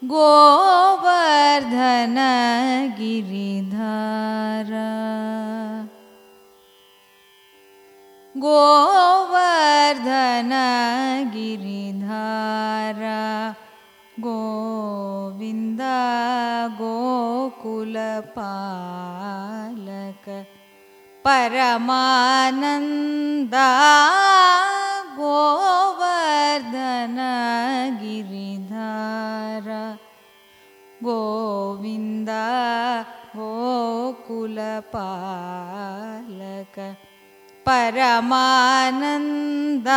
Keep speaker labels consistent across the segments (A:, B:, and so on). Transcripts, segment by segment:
A: गोवर्धन गिरिधारा गोवर्धन गिरिधारा गोविन्द गोकुलपालक परमानन्दा गोवर्धन गिरिधारा गोविन्द गोकुलपालक परमानन्दा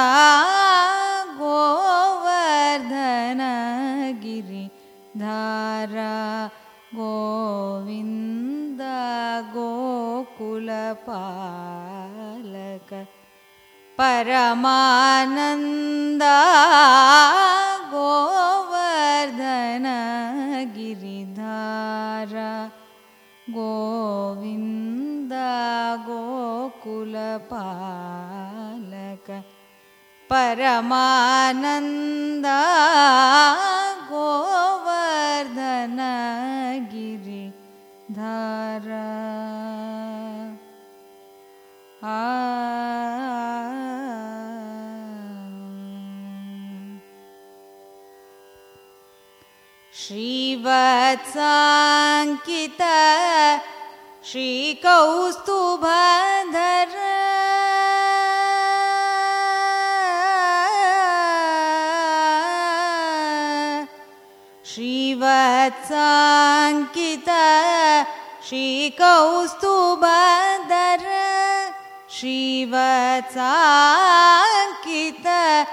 A: गोवर्धन गिरिधारा गोविन्द गोकुलपालक परमानन्दा गोवर्धन गिरिधारा गोविन्द गोकुलपालक परमानन्दा गोवर्धन गिरिधारा श्रीवत्साङ्कित श्रीकौस्तुभधर श्रीवत्साङ्कित श्रीकौस्तुभधर श्रीवत्साङ्कित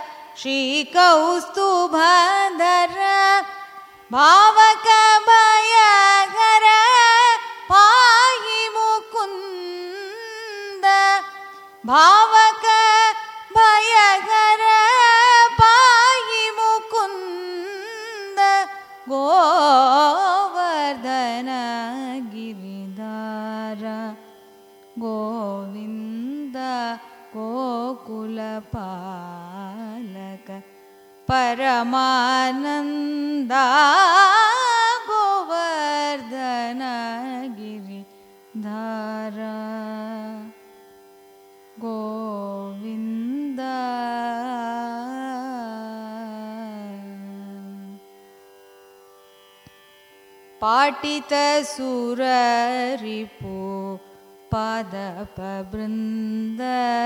A: श्रीकौस्तुभधर भावक भयहर पाहि मुकुन्द भावक भयहर पाहि मुकुन्द गोवर्धन गिरिधारा गोविन्द गोकुलपालक परमानन्दा गोवर्धन गिरिधारा गोविन्द पाटित सुररिपु पादपवृन्द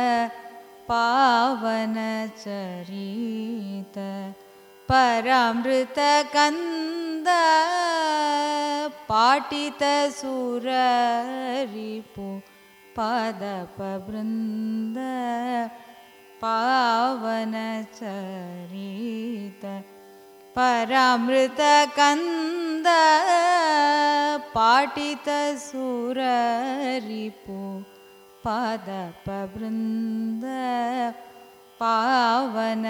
A: पावन चरित परामृत कंद पाटित सुररिपु पादपवृन्द पावन चरित परामृत कंद पाटित सुररिपु पादपवृन्द पावन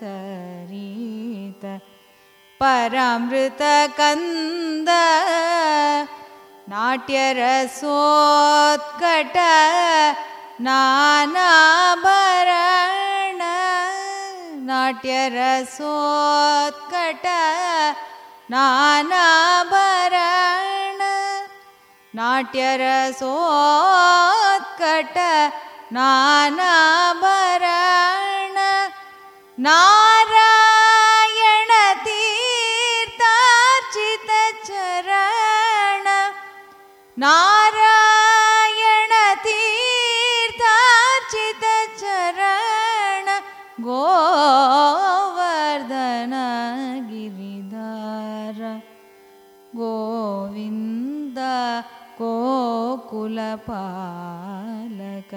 A: चरित परामृत कंद नाट्यरसोत्कट नानाभरण नाट्यरसोत्कट नानाभरण नाट्यरसोत्कट नानाभरण नारायण तीर्थार्चित चरण नारायण तीर्थार्चित चरण गोवर्धन गिरिधारा गोविन्द गोकुलपालक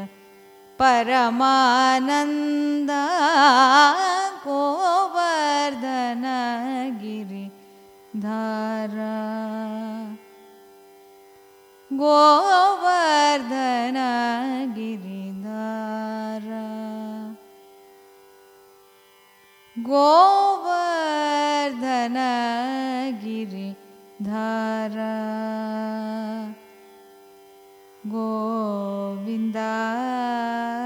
A: परमानन्दा गोवर्धन गिरिधारा गोवर्धन गिरिधारा गोवर्धन गिरिधारा गोविन्द